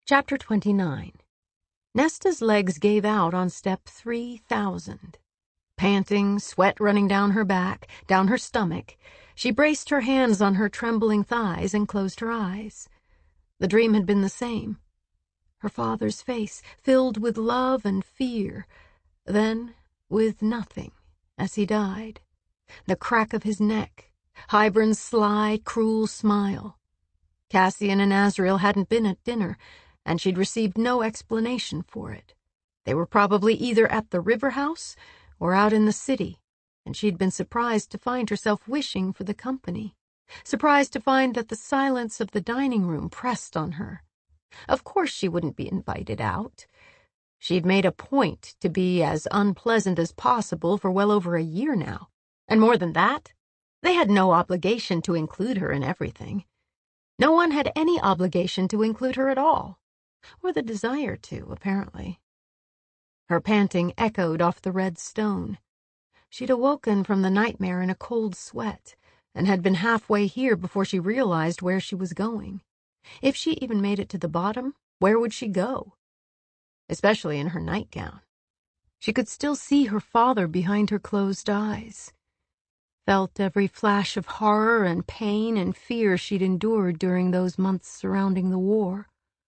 Chapter 29. Nesta's legs gave out on step 3000. Panting, sweat running down her back, down her stomach, she braced her hands on her trembling thighs and closed her eyes. The dream had been the same. Her father's face, filled with love and fear, then with nothing as he died. The crack of his neck, Hybern's sly, cruel smile. Cassian and Azriel hadn't been at dinner, and she'd received no explanation for it. They were probably either at the river house or out in the city, and she'd been surprised to find herself wishing for the company, surprised to find that the silence of the dining room pressed on her. Of course she wouldn't be invited out. She'd made a point to be as unpleasant as possible for well over a year now, and more than that, they had no obligation to include her in everything. No one had any obligation to include her at all. Or the desire to, apparently. Her panting echoed off the red stone. She'd awoken from the nightmare in a cold sweat, and had been halfway here before she realized where she was going. If she even made it to the bottom, where would she go? Especially in her nightgown. She could still see her father behind her closed eyes. Felt every flash of horror and pain and fear she'd endured during those months surrounding the war.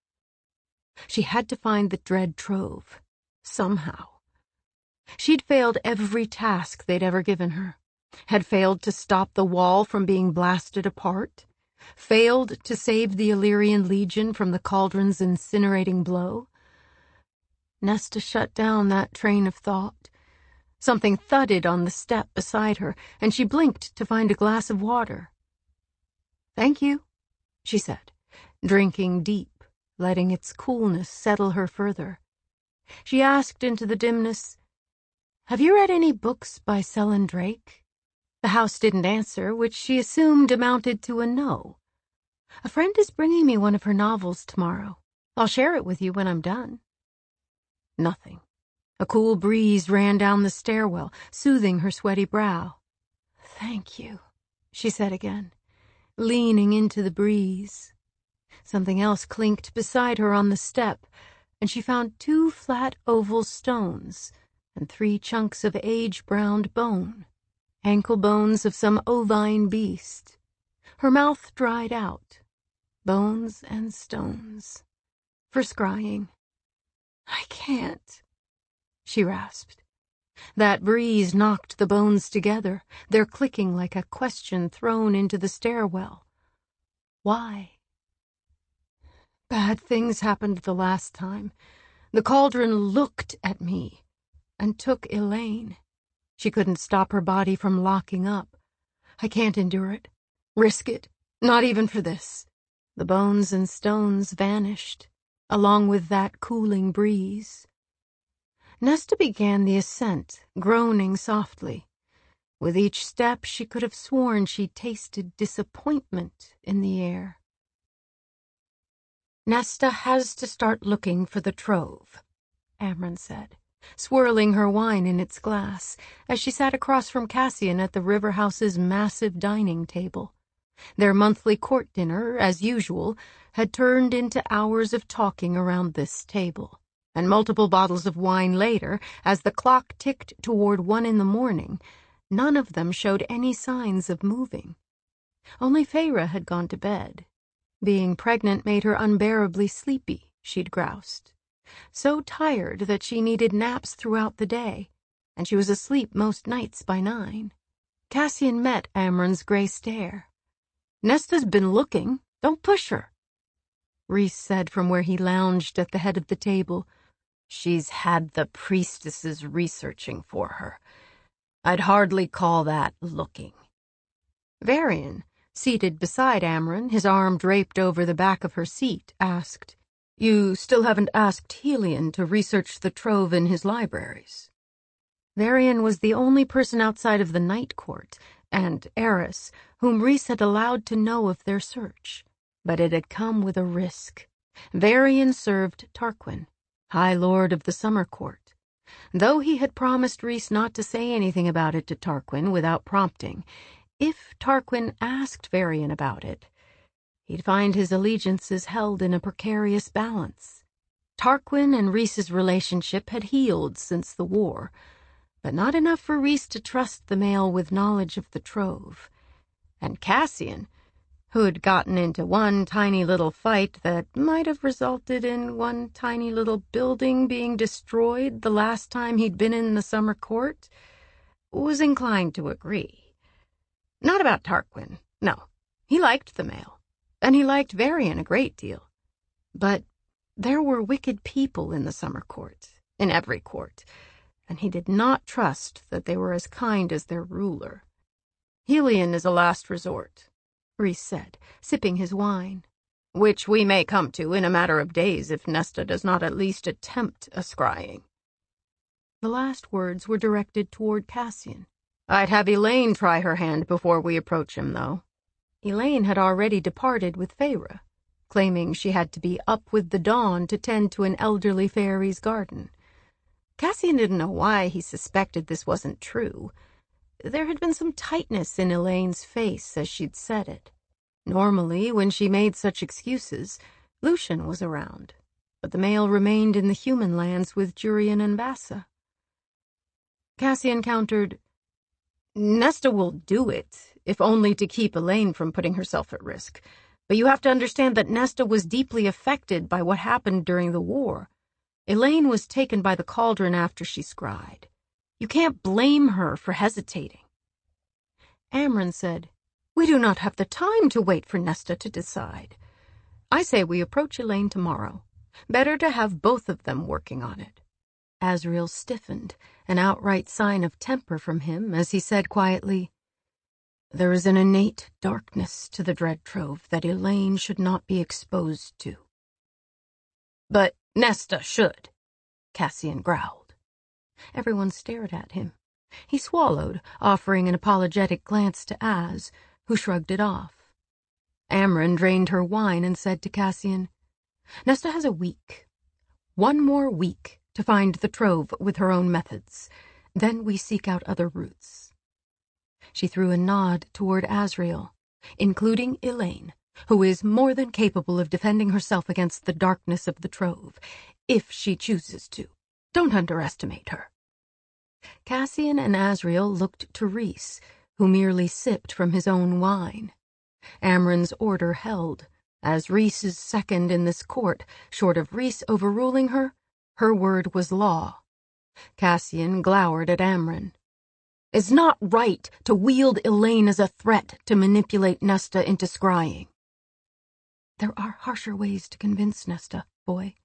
She had to find the dread trove, somehow. She'd failed every task they'd ever given her, had failed to stop the wall from being blasted apart, failed to save the Illyrian Legion from the cauldron's incinerating blow. Nesta shut down that train of thought. Something thudded on the step beside her, and she blinked to find a glass of water. "Thank you," she said, drinking deep, letting its coolness settle her further. She asked into the dimness, "Have you read any books by Selin Drake?" The house didn't answer, which she assumed amounted to a no. "A friend is bringing me one of her novels tomorrow. I'll share it with you when I'm done." Nothing. A cool breeze ran down the stairwell, soothing her sweaty brow. "Thank you," she said again, leaning into the breeze. Something else clinked beside her on the step, and she found 2 flat oval stones and 3 chunks of age-browned bone, ankle bones of some ovine beast. Her mouth dried out. Bones and stones. For scrying. "I can't," she rasped. That breeze knocked the bones together, their clicking like a question thrown into the stairwell. Why? "Bad things happened the last time. The cauldron looked at me and took Elaine. She couldn't stop her body from locking up. I can't endure it. Risk it. Not even for this." The bones and stones vanished, along with that cooling breeze. Nesta began the ascent, groaning softly. With each step she could have sworn she tasted disappointment in the air. "Nesta has to start looking for the trove," Amren said, swirling her wine in its glass, as she sat across from Cassian at the river house's massive dining table. Their monthly court dinner, as usual, had turned into hours of talking around this table, and multiple bottles of wine later, as the clock ticked toward 1 a.m, none of them showed any signs of moving. Only Feyre had gone to bed. Being pregnant made her unbearably sleepy, she'd groused. So tired that she needed naps throughout the day, and she was asleep most nights by 9. Cassian met Amren's gray stare. "Nesta's been looking. Don't push her," Rhys said from where he lounged at the head of the table. "She's had the priestesses researching for her. I'd hardly call that looking." Varian, seated beside Amren, his arm draped over the back of her seat, asked, "You still haven't asked Helion to research the trove in his libraries?" Varian was the only person outside of the Night Court and Eris whom Rhys had allowed to know of their search, but it had come with a risk. Varian served Tarquin, High Lord of the Summer Court. Though he had promised Rhys not to say anything about it to Tarquin without prompting, if Tarquin asked Varian about it, He'd find his allegiances held in a precarious balance. Tarquin and Rhys's relationship had healed since the war, but not enough for Rhys to trust the male with knowledge of the trove. And Cassian, who'd gotten into one tiny little fight that might have resulted in one tiny little building being destroyed the last time he'd been in the summer court, was inclined to agree. Not about Tarquin, no. He liked the male, and he liked Varian a great deal. But there were wicked people in the summer court, in every court, and he did not trust that they were as kind as their ruler. Helion is a last resort, Rhys said, sipping his wine, which we may come to in a matter of days if Nesta does not at least attempt a scrying. The last words were directed toward Cassian. I'd have Elaine try her hand before we approach him, though. Elaine had already departed with Feyre, claiming she had to be up with the dawn to tend to an elderly fairy's garden. Cassian didn't know why he suspected this wasn't true. There had been some tightness in Elaine's face as she'd said it. Normally, when she made such excuses, Lucien was around, but the male remained in the human lands with Jurian and Vassa. Cassian countered, Nesta will do it, if only to keep Elaine from putting herself at risk. But you have to understand that Nesta was deeply affected by what happened during the war. Elaine was taken by the cauldron after she scryed. You can't blame her for hesitating. Amren said, We do not have the time to wait for Nesta to decide. I say we approach Elaine tomorrow. Better to have both of them working on it. Azriel stiffened, an outright sign of temper from him, as he said quietly, There is an innate darkness to the dread trove that Elaine should not be exposed to. But Nesta should, Cassian growled. Everyone stared at him. He swallowed, offering an apologetic glance to Az, who shrugged it off. Amren drained her wine and said to Cassian, Nesta has a week. One more week to find the trove with her own methods. Then we seek out other routes. She threw a nod toward Azriel, including Elaine, who is more than capable of defending herself against the darkness of the trove, if she chooses to. Don't underestimate her. Cassian and Azriel looked to Rhys, who merely sipped from his own wine. Amren's order held. As Rhys's second in this court, short of Rhys overruling her word was law. Cassian glowered at Amren. It's not right to wield Elaine as a threat to manipulate Nesta into scrying. There are harsher ways to convince Nesta, boy.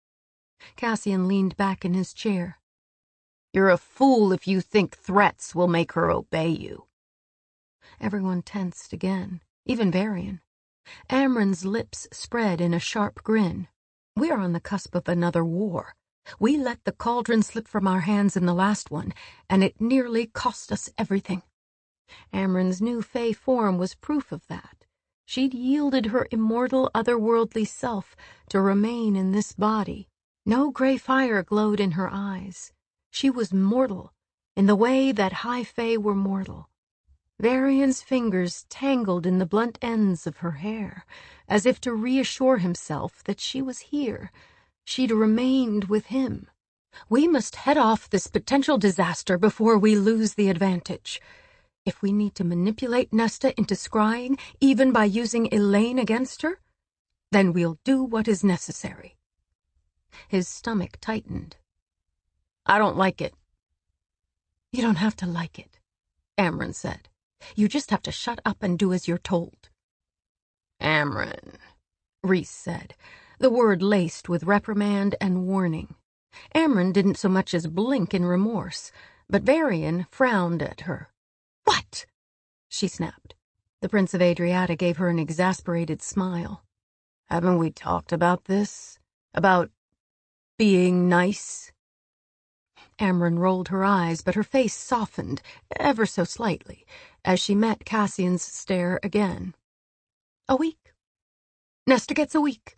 Cassian leaned back in his chair. You're a fool if you think threats will make her obey you. Everyone tensed again, even Varian. Amren's lips spread in a sharp grin. We are on the cusp of another war. We let the cauldron slip from our hands in the last one, and it nearly cost us everything. Amren's new fey form was proof of that. She'd yielded her immortal, otherworldly self to remain in this body. No gray fire glowed in her eyes. She was mortal, in the way that high fae were mortal. Varian's fingers tangled in the blunt ends of her hair, as if to reassure himself that she was here. She'd remained with him. We must head off this potential disaster before we lose the advantage. If we need to manipulate Nesta into scrying, even by using Elaine against her, then we'll do what is necessary. His stomach tightened. I don't like it. You don't have to like it, Amren said. You just have to shut up and do as you're told. Amren, Rhys said, the word laced with reprimand and warning. Amren didn't so much as blink in remorse, but Varian frowned at her. What? She snapped. The Prince of Adriata gave her an exasperated smile. Haven't we talked about this? About being nice? Amren rolled her eyes, but her face softened, ever so slightly, as she met Cassian's stare again. A week. Nesta gets a week.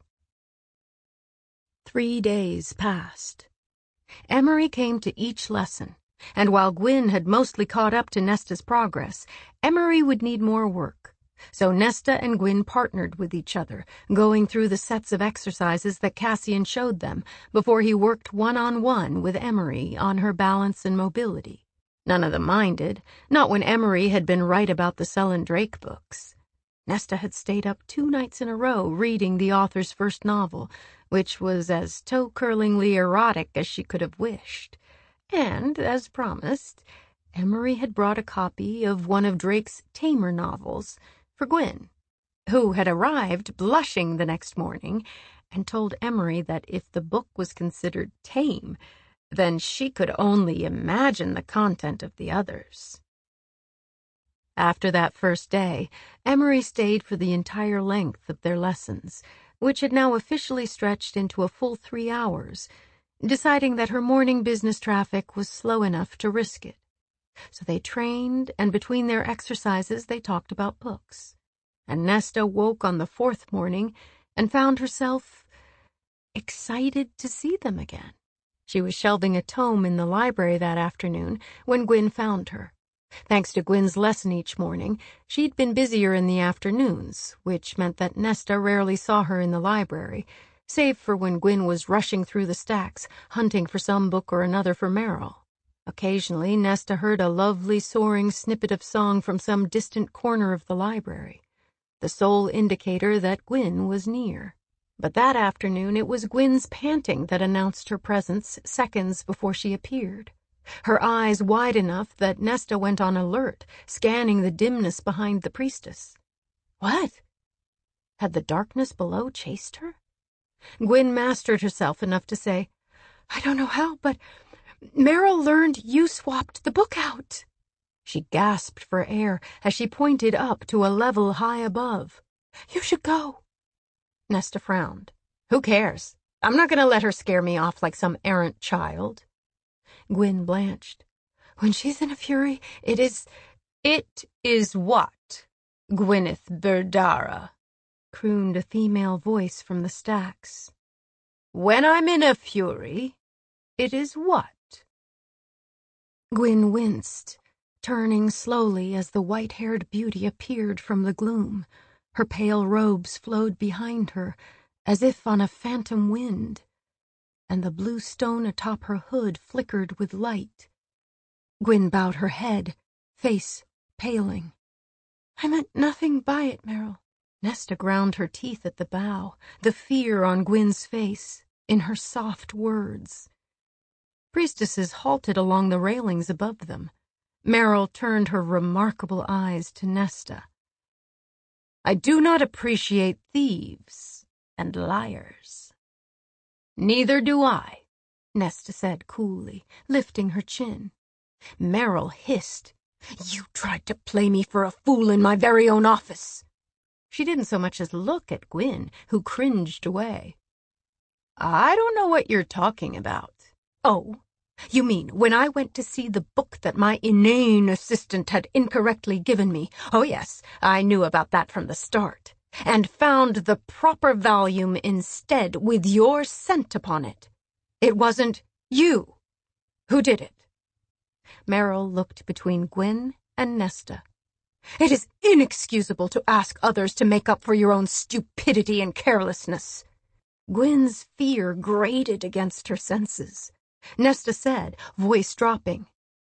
3 days passed. Emery came to each lesson, and while Gwyn had mostly caught up to Nesta's progress, Emery would need more work. So Nesta and Gwyn partnered with each other, going through the sets of exercises that Cassian showed them before he worked one-on-one with Emery on her balance and mobility. None of them minded, not when Emery had been right about the Sullen Drake books. Nesta had stayed up 2 nights in a row reading the author's first novel, which was as toe-curlingly erotic as she could have wished. And, as promised, Emery had brought a copy of one of Drake's tamer novels for Gwyn, who had arrived blushing the next morning and told Emery that if the book was considered tame, then she could only imagine the content of the others. After that first day, Emery stayed for the entire length of their lessons, which had now officially stretched into a full 3 hours, deciding that her morning business traffic was slow enough to risk it. So they trained, and between their exercises they talked about books. And Nesta woke on the 4th morning and found herself excited to see them again. She was shelving a tome in the library that afternoon when Gwyn found her. Thanks to Gwyn's lesson each morning, she'd been busier in the afternoons, which meant that Nesta rarely saw her in the library, save for when Gwyn was rushing through the stacks, hunting for some book or another for Meryl. Occasionally, Nesta heard a lovely soaring snippet of song from some distant corner of the library, the sole indicator that Gwyn was near. But that afternoon it was Gwyn's panting that announced her presence seconds before she appeared, her eyes wide enough that Nesta went on alert, scanning the dimness behind the priestess. What? Had the darkness below chased her? Gwyn mastered herself enough to say, "I don't know how, but Meryl learned you swapped the book out." She gasped for air as she pointed up to a level high above. "You should go." Nesta frowned. "Who cares? I'm not going to let her scare me off like some errant child." Gwyn blanched. "When she's in a fury, it is..." "It is what, Gwyneth Berdara?" crooned a female voice from the stacks. "When I'm in a fury, it is what?" Gwyn winced, turning slowly as the white-haired beauty appeared from the gloom. Her pale robes flowed behind her, as if on a phantom wind, and the blue stone atop her hood flickered with light. Gwyn bowed her head, face paling. "I meant nothing by it, Meryl." Nesta ground her teeth at the bow, the fear on Gwyn's face, in her soft words. Priestesses halted along the railings above them. Meryl turned her remarkable eyes to Nesta. "I do not appreciate thieves and liars." "Neither do I," Nesta said coolly, lifting her chin. Meryl hissed, "You tried to play me for a fool in my very own office." She didn't so much as look at Gwyn, who cringed away. "I don't know what you're talking about." "Oh, you mean when I went to see the book that my inane assistant had incorrectly given me? Oh yes, I knew about that from the start, and found the proper volume instead with your scent upon it. It wasn't you who did it." Meryl looked between Gwyn and Nesta. "It is inexcusable to ask others to make up for your own stupidity and carelessness." Gwyn's fear grated against her senses. Nesta said, voice dropping,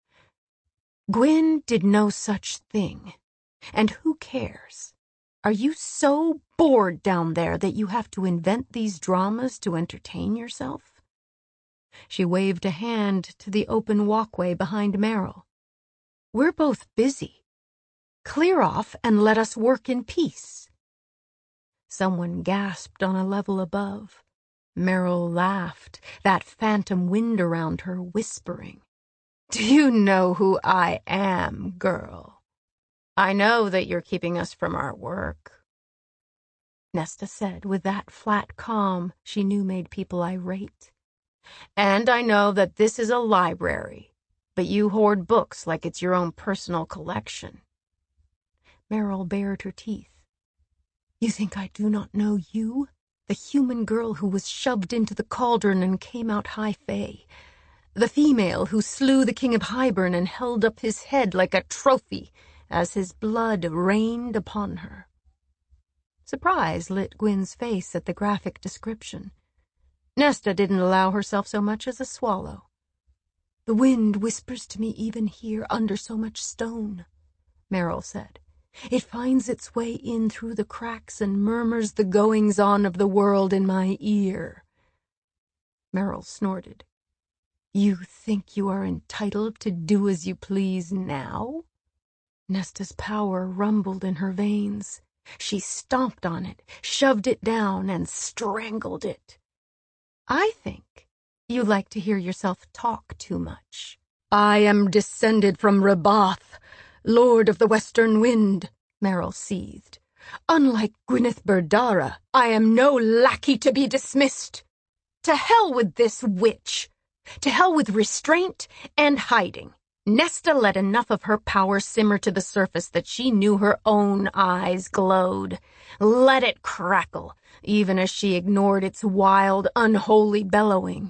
"Gwyn did no such thing. And who cares? Are you so bored down there that you have to invent these dramas to entertain yourself?" She waved a hand to the open walkway behind Meryl. "We're both busy. Clear off and let us work in peace." Someone gasped on a level above. Meryl laughed, that phantom wind around her whispering, "Do you know who I am, girl? I know that you're keeping us from our work," Nesta said with that flat calm she knew made people irate. "And I know that this is a library, but you hoard books like it's your own personal collection." Meryl bared her teeth. "You think I do not know you? The human girl who was shoved into the cauldron and came out high fae. The female who slew the king of Hybern and held up his head like a trophy as his blood rained upon her. Surprise lit Gwyn's face at the graphic description. Nesta didn't allow herself so much as a swallow. "The wind whispers to me even here under so much stone," Merrill said. "It finds its way in through the cracks and murmurs the goings-on of the world in my ear." Merrill snorted. "You think you are entitled to do as you please now?" Nesta's power rumbled in her veins. She stomped on it, shoved it down, and strangled it. "I think you like to hear yourself talk too much. I am descended from Rebath, Lord of the Western Wind," Merrill seethed. "Unlike Gwyneth Berdara, I am no lackey to be dismissed. To hell with this witch. To hell with restraint and hiding." Nesta let enough of her power simmer to the surface that she knew her own eyes glowed. Let it crackle, even as she ignored its wild, unholy bellowing.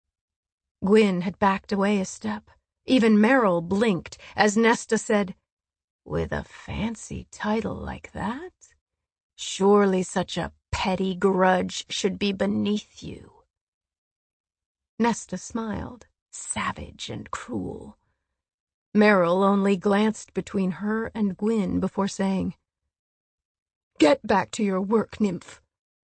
Gwyn had backed away a step. Even Merrill blinked as Nesta said, "With a fancy title like that, surely such a petty grudge should be beneath you." Nesta smiled, savage and cruel. Merrill only glanced between her and Gwyn before saying, "Get back to your work, nymph."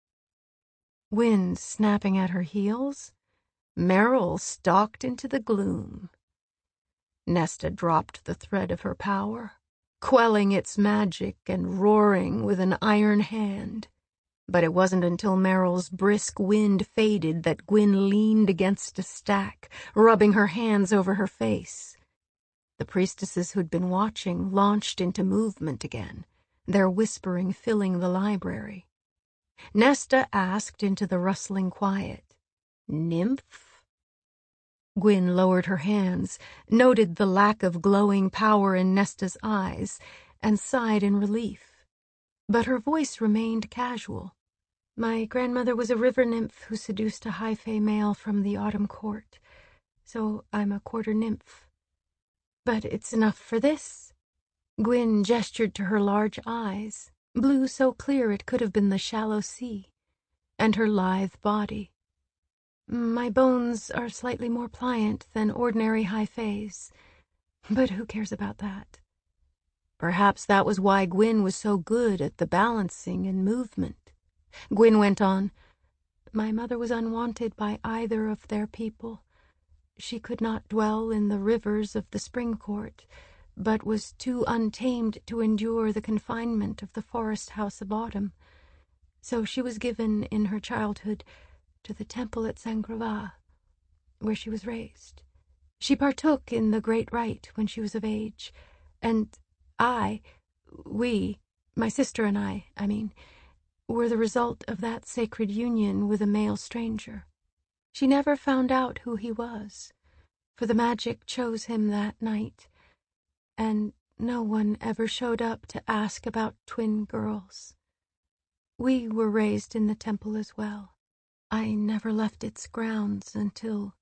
Gwyn snapping at her heels, Merrill stalked into the gloom. Nesta dropped the thread of her power, quelling its magic and roaring with an iron hand. But it wasn't until Merrill's brisk wind faded that Gwyn leaned against a stack, rubbing her hands over her face. The priestesses who'd been watching launched into movement again, their whispering filling the library. Nesta asked into the rustling quiet, "Nymph?" Gwyn lowered her hands, noted the lack of glowing power in Nesta's eyes, and sighed in relief. But her voice remained casual. "My grandmother was a river nymph who seduced a high fae male from the autumn court, so I'm a quarter nymph. But it's enough for this." Gwyn gestured to her large eyes, blue so clear it could have been the shallow sea, and her lithe body. "My bones are slightly more pliant than ordinary high faes, but who cares about that?" Perhaps that was why Gwyn was so good at the balancing and movement. Gwyn went on, "My mother was unwanted by either of their people. She could not dwell in the rivers of the spring court, but was too untamed to endure the confinement of the forest house of autumn. So she was given in her childhood to the temple at Saint-Grava, where she was raised. She partook in the great rite when she was of age, and we, my sister and I mean, were the result of that sacred union with a male stranger. She never found out who he was, for the magic chose him that night, and no one ever showed up to ask about twin girls. We were raised in the temple as well. I never left its grounds until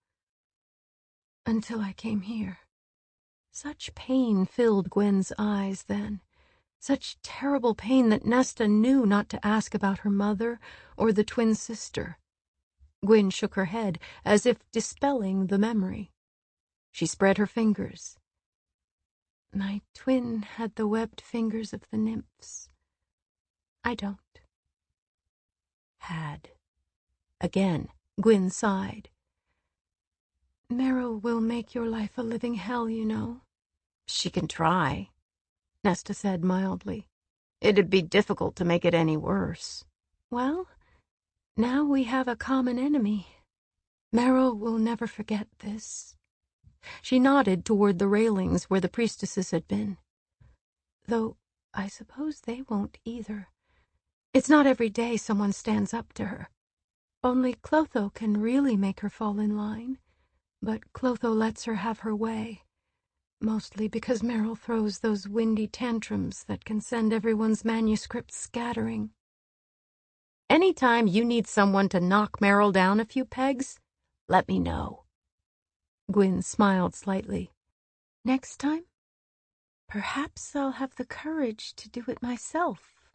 I came here." Such pain filled Gwyn's eyes then, such terrible pain that Nesta knew not to ask about her mother or the twin sister. Gwyn shook her head, as if dispelling the memory. She spread her fingers. "My twin had the webbed fingers of the nymphs. I don't." "Had." Again, Gwyn sighed. "Merrill will make your life a living hell, you know." "She can try," Nesta said mildly. "It'd be difficult to make it any worse." "Well, now we have a common enemy. Merrill will never forget this." She nodded toward the railings where the priestesses had been. "Though I suppose they won't either. It's not every day someone stands up to her. Only Clotho can really make her fall in line, but Clotho lets her have her way, mostly because Merrill throws those windy tantrums that can send everyone's manuscripts scattering." "Anytime you need someone to knock Merrill down a few pegs, let me know." Gwyn smiled slightly. "Next time?" Perhaps I'll have the courage to do it myself.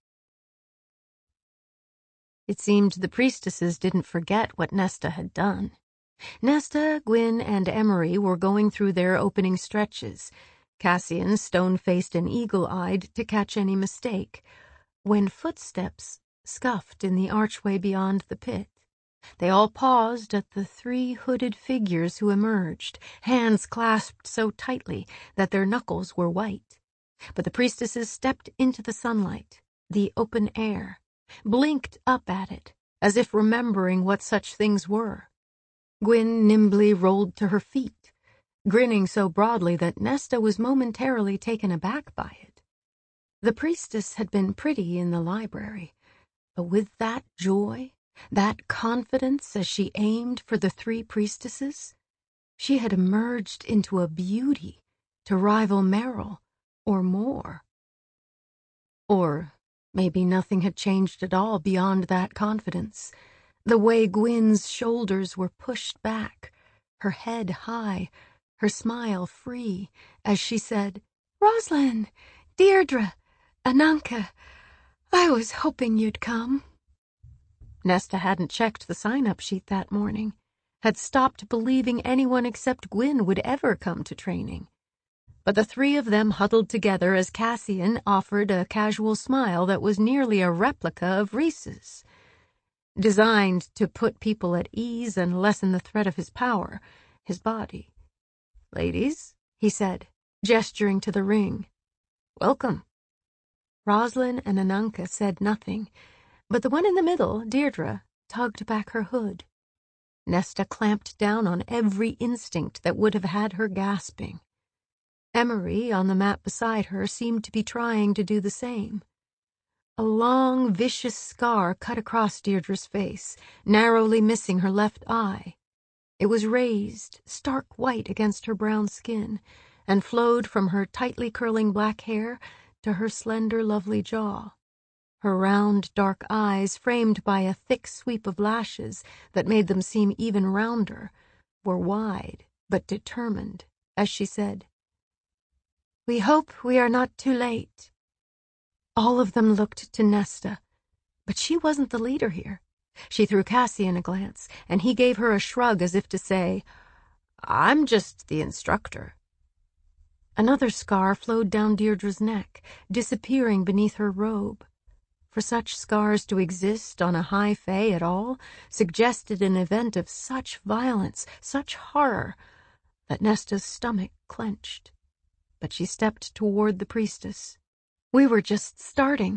It seemed the priestesses didn't forget what Nesta had done. Nesta, Gwyn, and Emery were going through their opening stretches, Cassian stone-faced and eagle-eyed to catch any mistake, when footsteps scuffed in the archway beyond the pit. They all paused at the 3 hooded figures who emerged, hands clasped so tightly that their knuckles were white. But the priestesses stepped into the sunlight, the open air, blinked up at it, as if remembering what such things were. Gwyn nimbly rolled to her feet, grinning so broadly that Nesta was momentarily taken aback by it. The priestess had been pretty in the library, but with that joy, that confidence as she aimed for the 3 priestesses, she had emerged into a beauty to rival Meryl, or more. Or maybe nothing had changed at all beyond that confidence. The way Gwyn's shoulders were pushed back, her head high, her smile free, as she said, "Rosalind, Deirdre, Ananka, I was hoping you'd come." Nesta hadn't checked the sign-up sheet that morning, had stopped believing anyone except Gwyn would ever come to training. But the 3 of them huddled together as Cassian offered a casual smile that was nearly a replica of Rhys's, designed to put people at ease and lessen the threat of his power, his body. "Ladies," he said, gesturing to the ring. "Welcome." Rosalind and Ananka said nothing, but the one in the middle, Deirdre, tugged back her hood. Nesta clamped down on every instinct that would have had her gasping. Emery, on the map beside her, seemed to be trying to do the same. A long, vicious scar cut across Deirdre's face, narrowly missing her left eye. It was raised, stark white against her brown skin, and flowed from her tightly curling black hair to her slender, lovely jaw. Her round, dark eyes, framed by a thick sweep of lashes that made them seem even rounder, were wide but determined, as she said, "We hope we are not too late." All of them looked to Nesta, but she wasn't the leader here. She threw Cassian a glance, and he gave her a shrug as if to say, "I'm just the instructor." Another scar flowed down Deirdre's neck, disappearing beneath her robe. For such scars to exist on a high fae at all suggested an event of such violence, such horror, that Nesta's stomach clenched. But she stepped toward the priestess. "We were just starting."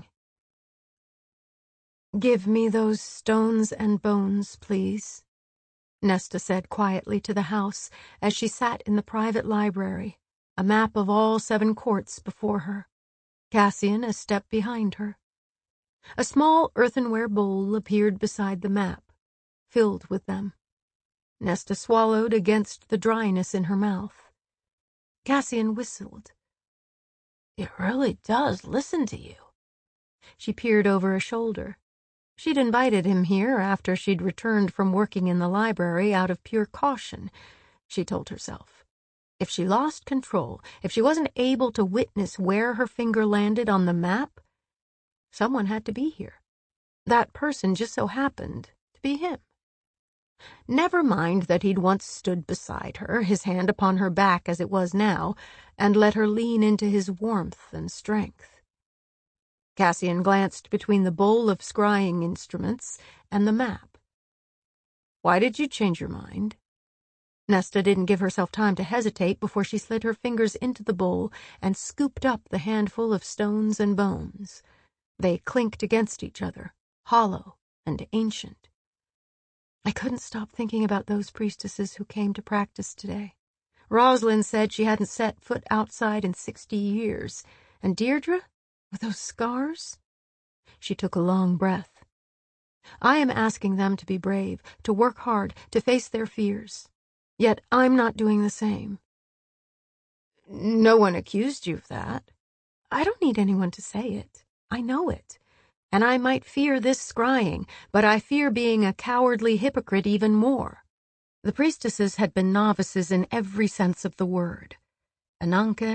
"Give me those stones and bones, please," Nesta said quietly to the house as she sat in the private library, a map of all 7 courts before her, Cassian a step behind her. A small earthenware bowl appeared beside the map, filled with them. Nesta swallowed against the dryness in her mouth. Cassian whistled. "It really does listen to you." She peered over a shoulder. She'd invited him here after she'd returned from working in the library out of pure caution, she told herself. If she lost control, if she wasn't able to witness where her finger landed on the map, someone had to be here. That person just so happened to be him. Never mind that he'd once stood beside her, his hand upon her back as it was now, and let her lean into his warmth and strength. Cassian glanced between the bowl of scrying instruments and the map. "Why did you change your mind?" Nesta didn't give herself time to hesitate before she slid her fingers into the bowl and scooped up the handful of stones and bones. They clinked against each other, hollow and ancient. "I couldn't stop thinking about those priestesses who came to practice today. Rosalind said she hadn't set foot outside in 60 years. And Deirdre, with those scars?" She took a long breath. "I am asking them to be brave, to work hard, to face their fears. Yet I'm not doing the same." "No one accused you of that." "I don't need anyone to say it. I know it. And I might fear this scrying, but I fear being a cowardly hypocrite even more." The priestesses had been novices in every sense of the word. Ananka,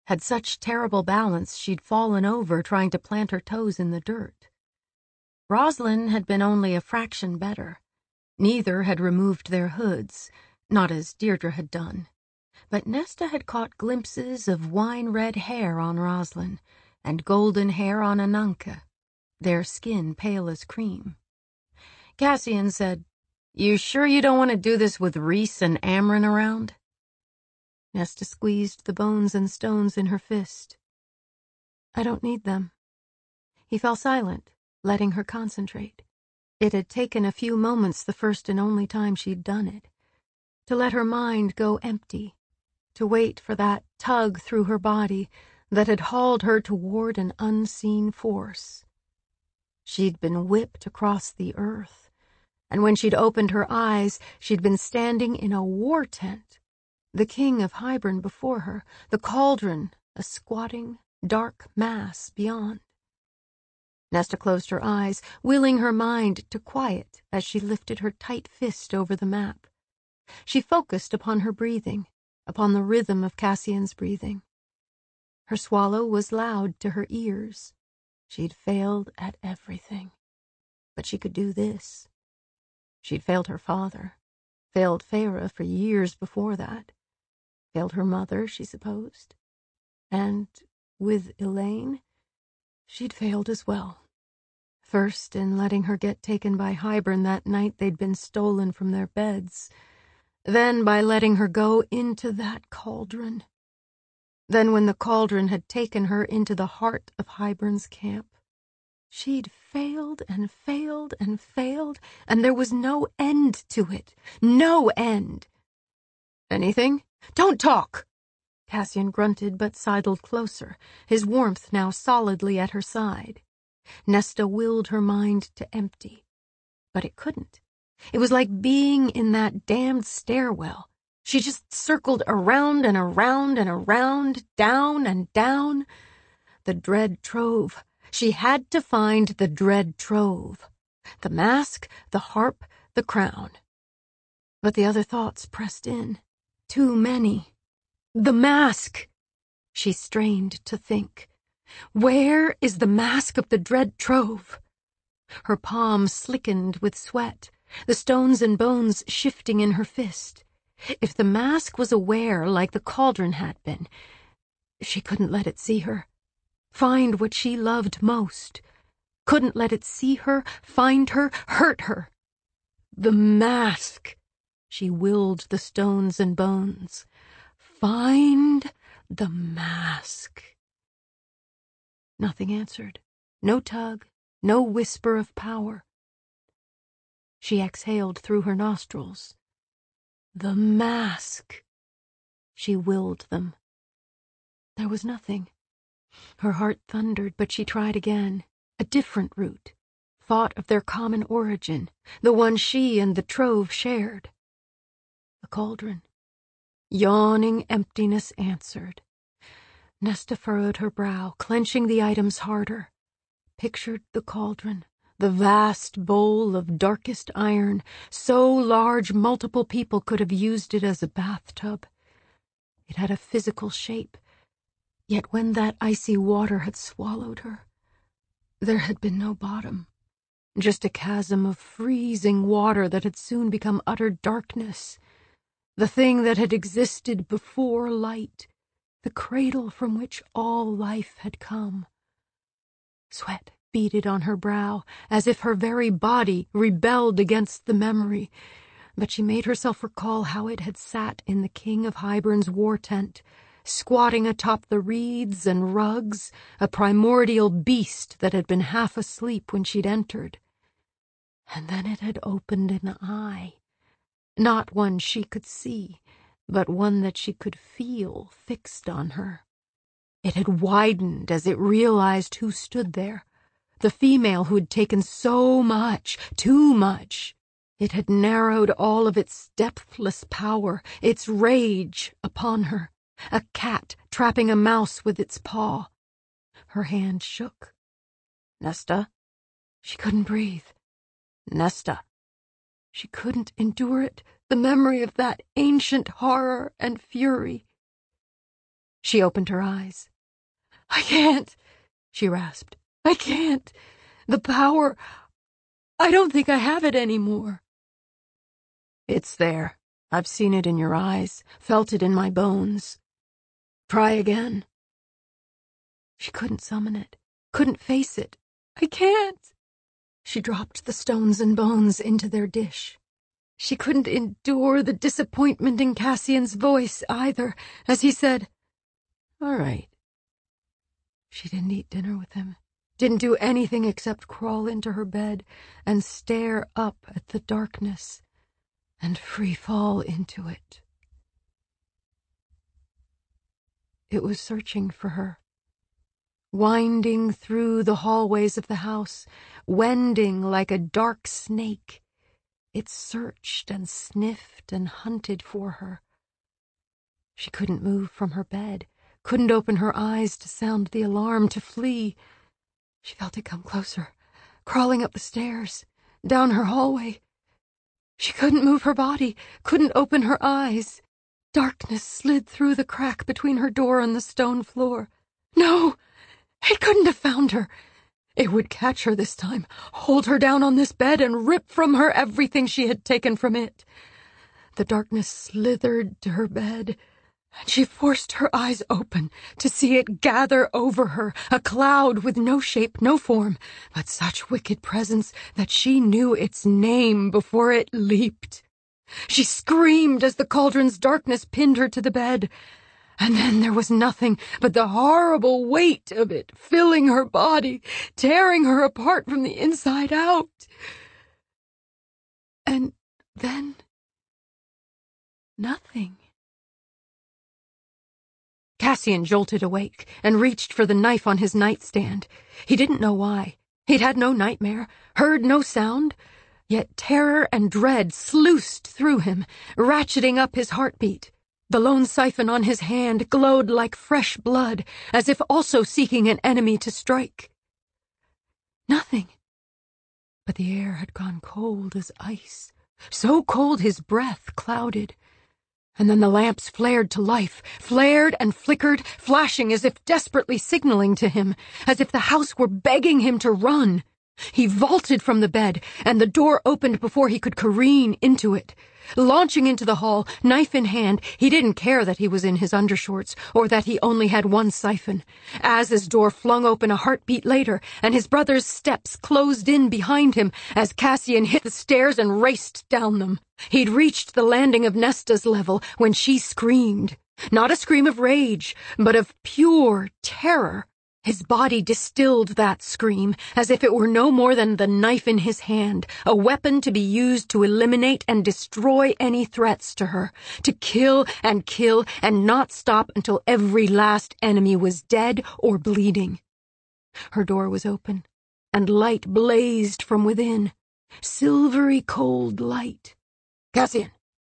had such terrible balance she'd fallen over trying to plant her toes in the dirt. Rosalind had been only a fraction better. Neither had removed their hoods, not as Deirdre had done. But Nesta had caught glimpses of wine-red hair on Rosalind and golden hair on Ananka, their skin pale as cream. Cassian said, "You sure you don't want to do this with Rhys and Amren around?" Nesta squeezed the bones and stones in her fist. "I don't need them." He fell silent, letting her concentrate. It had taken a few moments the first and only time she'd done it. To let her mind go empty. To wait for that tug through her body that had hauled her toward an unseen force. She'd been whipped across the earth, and when she'd opened her eyes, she'd been standing in a war tent. The king of Hybern before her, the cauldron, a squatting, dark mass beyond. Nesta closed her eyes, willing her mind to quiet as she lifted her tight fist over the map. She focused upon her breathing, upon the rhythm of Cassian's breathing. Her swallow was loud to her ears. She'd failed at everything. But she could do this. She'd failed her father, failed Feyre for years before that. Failed her mother, she supposed. And, with Elaine, she'd failed as well. First in letting her get taken by Hybern that night they'd been stolen from their beds. Then by letting her go into that cauldron. Then when the cauldron had taken her into the heart of Hybern's camp. She'd failed and failed and failed, and there was no end to it. No end. "Anything? Don't talk!" Cassian grunted but sidled closer, his warmth now solidly at her side. Nesta willed her mind to empty. But it couldn't. It was like being in that damned stairwell. She just circled around and around and around, down and down. The dread trove. She had to find the dread trove. The mask, the harp, the crown. But the other thoughts pressed in. Too many. The mask! She strained to think. Where is the mask of the dread trove? Her palm slickened with sweat, the stones and bones shifting in her fist. If the mask was aware like the cauldron had been, she couldn't let it see her. Find what she loved most. Couldn't let it see her, find her, hurt her. The mask! She willed the stones and bones. Find the mask. Nothing answered. No tug, no whisper of power. She exhaled through her nostrils. The mask. She willed them. There was nothing. Her heart thundered, but she tried again. A different route. Thought of their common origin, the one she and the trove shared. The cauldron. Yawning emptiness answered. Nesta furrowed her brow, clenching the items harder. Pictured the cauldron, the vast bowl of darkest iron, so large multiple people could have used it as a bathtub. It had a physical shape, yet when that icy water had swallowed her, there had been no bottom, just a chasm of freezing water that had soon become utter darkness, the thing that had existed before light, the cradle from which all life had come. Sweat beaded on her brow, as if her very body rebelled against the memory, but she made herself recall how it had sat in the King of Hybern's war tent, squatting atop the reeds and rugs, a primordial beast that had been half asleep when she'd entered. And then it had opened an eye, not one she could see, but one that she could feel fixed on her. It had widened as it realized who stood there, the female who had taken so much, too much. It had narrowed all of its depthless power, its rage, upon her, a cat trapping a mouse with its paw. Her hand shook. Nesta? She couldn't breathe. Nesta. She couldn't endure it, the memory of that ancient horror and fury. She opened her eyes. "I can't," she rasped. "I can't. The power, I don't think I have it anymore." "It's there. I've seen it in your eyes, felt it in my bones. Try again." She couldn't summon it, couldn't face it. "I can't." She dropped the stones and bones into their dish. She couldn't endure the disappointment in Cassian's voice, either, as he said, "All right." She didn't eat dinner with him, didn't do anything except crawl into her bed and stare up at the darkness and free fall into it. It was searching for her, winding through the hallways of the house, wending like a dark snake. It searched and sniffed and hunted for her. She couldn't move from her bed, couldn't open her eyes to sound the alarm, to flee. She felt it come closer, crawling up the stairs, down her hallway. She couldn't move her body, couldn't open her eyes. Darkness slid through the crack between her door and the stone floor. No, it couldn't have found her. It would catch her this time, hold her down on this bed, and rip from her everything she had taken from it. The darkness slithered to her bed, and she forced her eyes open to see it gather over her, a cloud with no shape, no form, but such wicked presence that she knew its name before it leaped. She screamed as the cauldron's darkness pinned her to the bed, and then there was nothing but the horrible weight of it filling her body, tearing her apart from the inside out. And then nothing. Cassian jolted awake and reached for the knife on his nightstand. He didn't know why. He'd had no nightmare, heard no sound, yet terror and dread sluiced through him, ratcheting up his heartbeat. The lone siphon on his hand glowed like fresh blood, as if also seeking an enemy to strike. Nothing. But the air had gone cold as ice, so cold his breath clouded. And then the lamps flared to life, flared and flickered, flashing as if desperately signaling to him, as if the house were begging him to run. He vaulted from the bed, and the door opened before he could careen into it. Launching into the hall, knife in hand, he didn't care that he was in his undershorts, or that he only had one siphon. Az's door flung open a heartbeat later, and his brother's steps closed in behind him as Cassian hit the stairs and raced down them. He'd reached the landing of Nesta's level when she screamed. Not a scream of rage, but of pure terror. His body distilled that scream as if it were no more than the knife in his hand, a weapon to be used to eliminate and destroy any threats to her, to kill and not stop until every last enemy was dead or bleeding. Her door was open, and light blazed from within, silvery cold light. "Cassian,"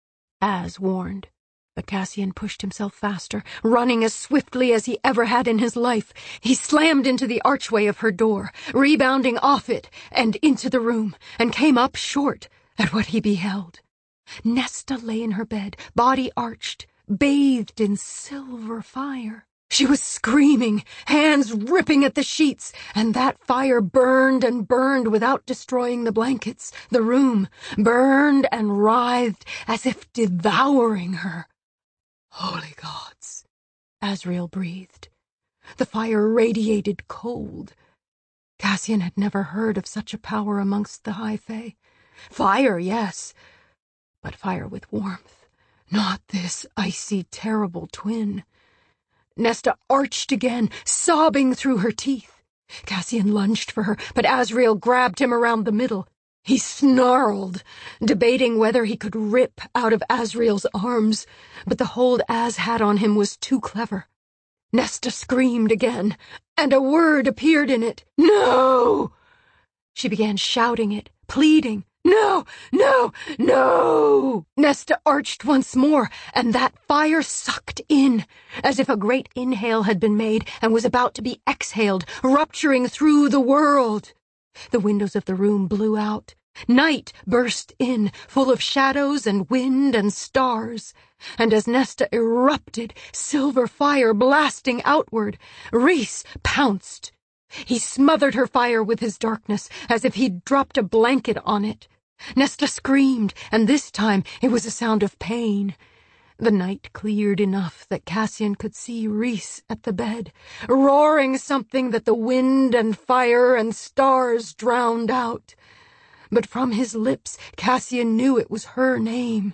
Az warned. But Cassian pushed himself faster, running as swiftly as he ever had in his life. He slammed into the archway of her door, rebounding off it and into the room, and came up short at what he beheld. Nesta lay in her bed, body arched, bathed in silver fire. She was screaming, hands ripping at the sheets, and that fire burned and burned without destroying the blankets, the room, burned and writhed as if devouring her. "Holy gods," Azriel breathed. The fire radiated cold. Cassian had never heard of such a power amongst the High Fae. Fire, yes, but fire with warmth, not this icy, terrible twin. Nesta arched again, sobbing through her teeth. Cassian lunged for her, but Azriel grabbed him around the middle. He snarled, debating whether he could rip out of Azriel's arms, but the hold Az had on him was too clever. Nesta screamed again, and a word appeared in it. "No!" She began shouting it, pleading. "No! No! No!" Nesta arched once more, and that fire sucked in, as if a great inhale had been made and was about to be exhaled, rupturing through the world. The windows of the room blew out. Night burst in, full of shadows and wind and stars, and as Nesta erupted, silver fire blasting outward, Rhys pounced. He smothered her fire with his darkness, as if he'd dropped a blanket on it. Nesta screamed, and this time it was a sound of pain. The night cleared enough that Cassian could see Rhys at the bed, roaring something that the wind and fire and stars drowned out. But from his lips, Cassian knew it was her name.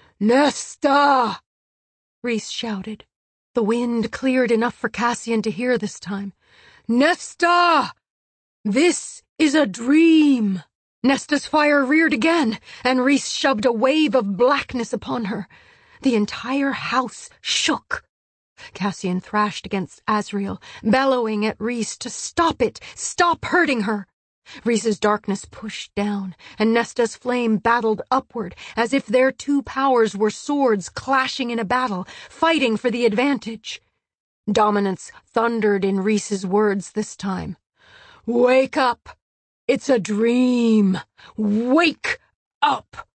"Nesta!" Rhys shouted. The wind cleared enough for Cassian to hear this time. "Nesta! This is a dream!" Nesta's fire reared again, and Rhys shoved a wave of blackness upon her. The entire house shook. Cassian thrashed against Azriel, bellowing at Rhys to stop it, stop hurting her. Rhys's darkness pushed down, and Nesta's flame battled upward, as if their two powers were swords clashing in a battle, fighting for the advantage. Dominance thundered in Rhys's words this time. "Wake up! It's a dream! Wake up!"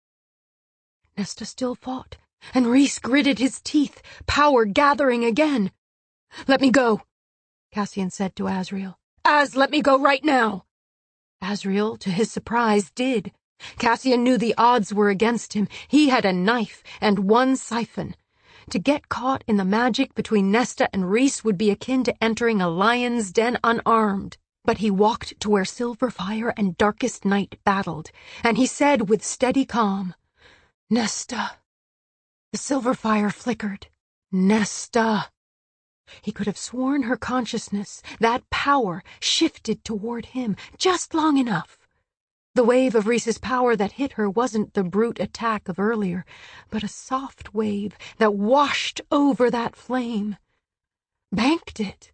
Nesta still fought, and Rhys gritted his teeth, power gathering again. "Let me go," Cassian said to Azriel. "Let me go right now." Azriel, to his surprise, did. Cassian knew the odds were against him. He had a knife and one siphon. To get caught in the magic between Nesta and Rhys would be akin to entering a lion's den unarmed. But he walked to where silver fire and darkest night battled, and he said with steady calm, "Nesta." The silver fire flickered. "Nesta." He could have sworn her consciousness, that power, shifted toward him just long enough. The wave of Rhys's power that hit her wasn't the brute attack of earlier, but a soft wave that washed over that flame. Banked it.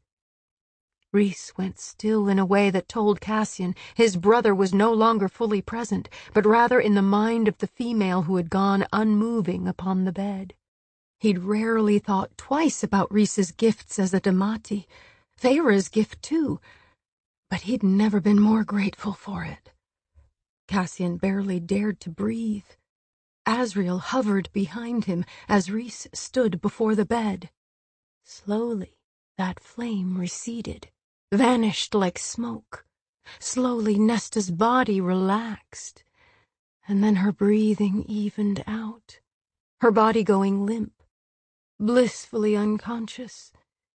Rhys went still in a way that told Cassian his brother was no longer fully present, but rather in the mind of the female who had gone unmoving upon the bed. He'd rarely thought twice about Rhys's gifts as a Damati, Feyre's gift too, but he'd never been more grateful for it. Cassian barely dared to breathe. Azriel hovered behind him as Rhys stood before the bed. Slowly, that flame receded, vanished like smoke. Slowly, Nesta's body relaxed, and then her breathing evened out, her body going limp, blissfully unconscious.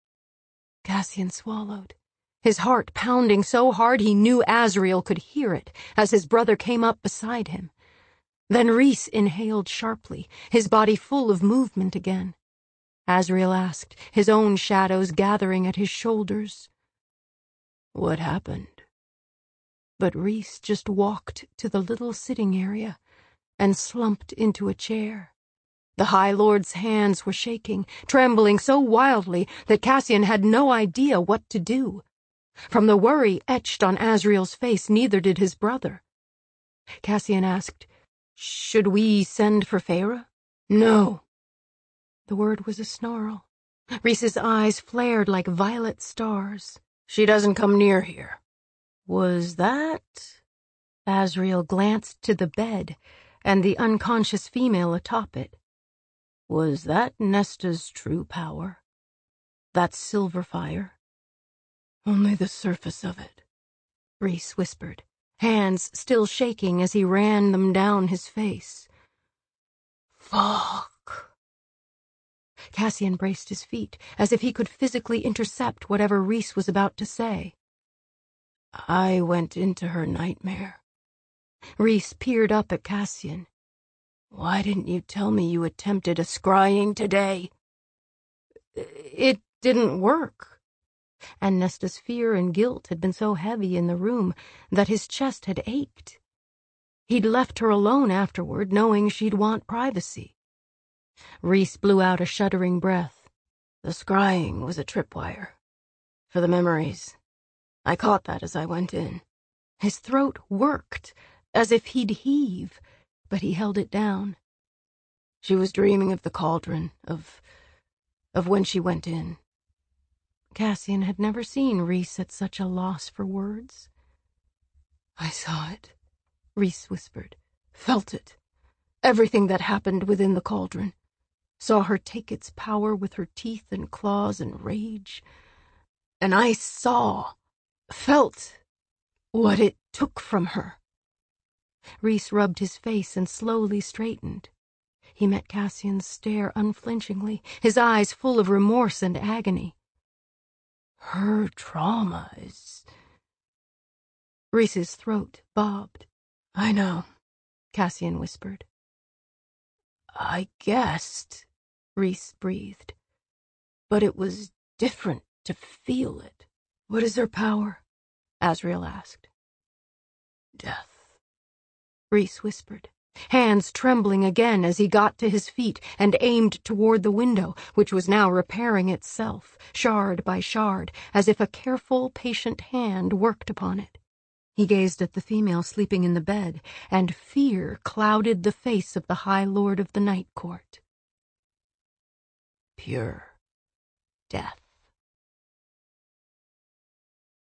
Cassian swallowed, his heart pounding so hard he knew Azriel could hear it as his brother came up beside him. Then Rhys inhaled sharply, his body full of movement again. Azriel asked, his own shadows gathering at his shoulders, "What happened?" But Rhys just walked to the little sitting area and slumped into a chair. The High Lord's hands were shaking, trembling so wildly that Cassian had no idea what to do. From the worry etched on Azriel's face, neither did his brother. Cassian asked, "Should we send for Feyre?" "No." The word was a snarl. Rhys's eyes flared like violet stars. "She doesn't come near here." "Was that?" Azriel glanced to the bed and the unconscious female atop it. "Was that Nesta's true power? That silver fire?" "Only the surface of it," Rhys whispered, hands still shaking as he ran them down his face. "Fuck." Cassian braced his feet, as if he could physically intercept whatever Rhys was about to say. "I went into her nightmare." Rhys peered up at Cassian. "Why didn't you tell me you attempted a scrying today?" "It didn't work." And Nesta's fear and guilt had been so heavy in the room that his chest had ached. He'd left her alone afterward, knowing she'd want privacy. Rhys blew out a shuddering breath. "The scrying was a tripwire. For the memories. I caught that as I went in." His throat worked, as if he'd heave, but he held it down. "She was dreaming of the cauldron, of when she went in." Cassian had never seen Rhys at such a loss for words. "I saw it," Rhys whispered. Felt it. Everything that happened within the cauldron. Saw her take its power with her teeth and claws and rage. And I felt what it took from her. Rhys rubbed his face and slowly straightened. He met Cassian's stare unflinchingly, his eyes full of remorse and agony. Her trauma is... Rhys's throat bobbed. I know, Cassian whispered. I guessed, Rhys breathed. But it was different to feel it. What is her power? Azriel asked. Death, Rhys whispered, hands trembling again as he got to his feet and aimed toward the window, which was now repairing itself, shard by shard, as if a careful, patient hand worked upon it. He gazed at the female sleeping in the bed, and fear clouded the face of the High Lord of the Night Court. Pure death.